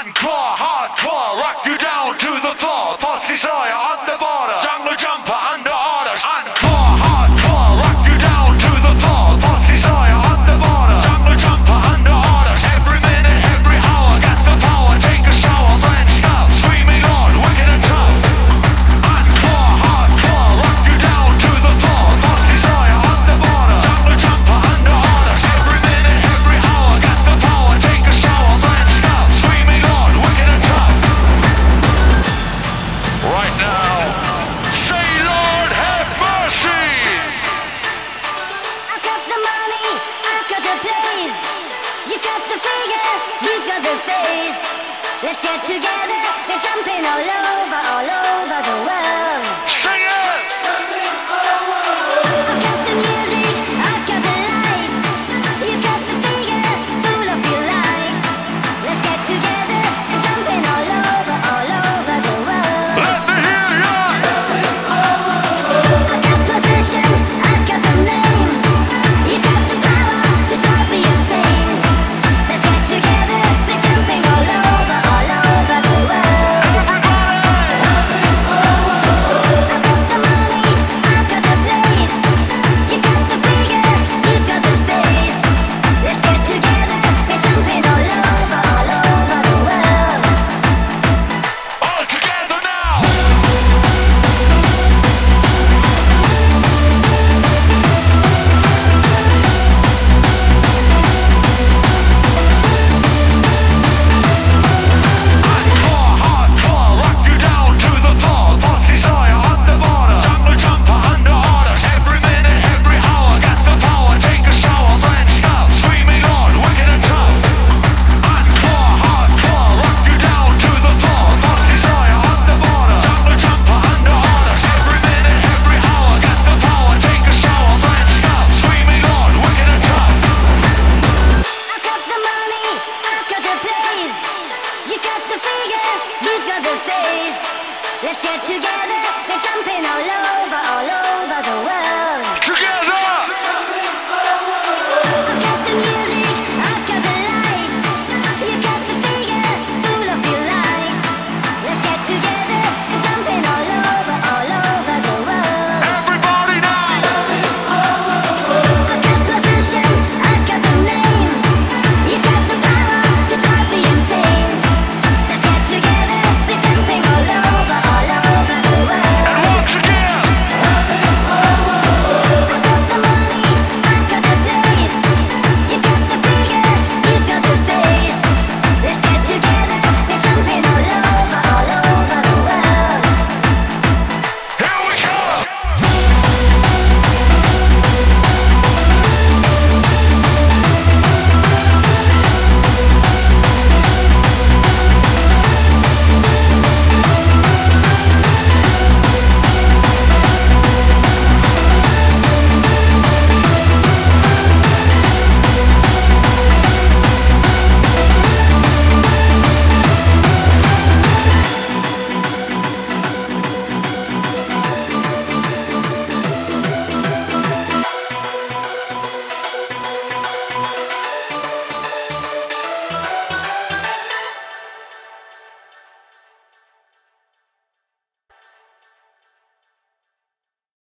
Encore, hardcore, rock you down to the floor. Pussy Sawyer on the border, jungle jumper under orders. Encore, hardcore, rock you down to the floor. Pussy Sawyer on the border, jungle jumper under orders. Every minute, every hour, got the power. Take a shower, then stop, screaming on, wicked and tough. Encore, hardcore, rock you down to the floor. Pussy Sawyer on the border, jungle jumper under orders. Every minute, every hour, got the power. Take a shower, then stop, screaming on, wicked and tough. Right now, say Lord have mercy. I've got the money, I've got the place. You've got the figure, you've got the face. Let's get together, we're jumping all over the world. Sing it. I've got the music, I've got the lights. You've got the figure, full of delight. Let's get together, we're jumping all over the world. Let me hear ya. I've got possession, I've got the name. You've got the power to drive me insane. Let's get together, we're jumping all over the world. I've got the money, I've got the place. You've got the figure, you've got the face. Let's get together, we're jumping all over the world. All together now. Hardcore, hardcore, rock you down to the floor. Pussy Sawyer on the border, jungle jumper under orders. Every minute, every hour, got the power. Take a shower, then stop, screaming on, wicked and tough. Hardcore, hardcore, rock you down to the floor. Pussy Sawyer on the border, jungle jumper under orders. Every minute, every hour, got the power. Take a shower, then stop, screaming on, wicked and tough. I've got the money, I've got the place. You've got the figure, you've got the face. Let's get together, we're jumping all over the world.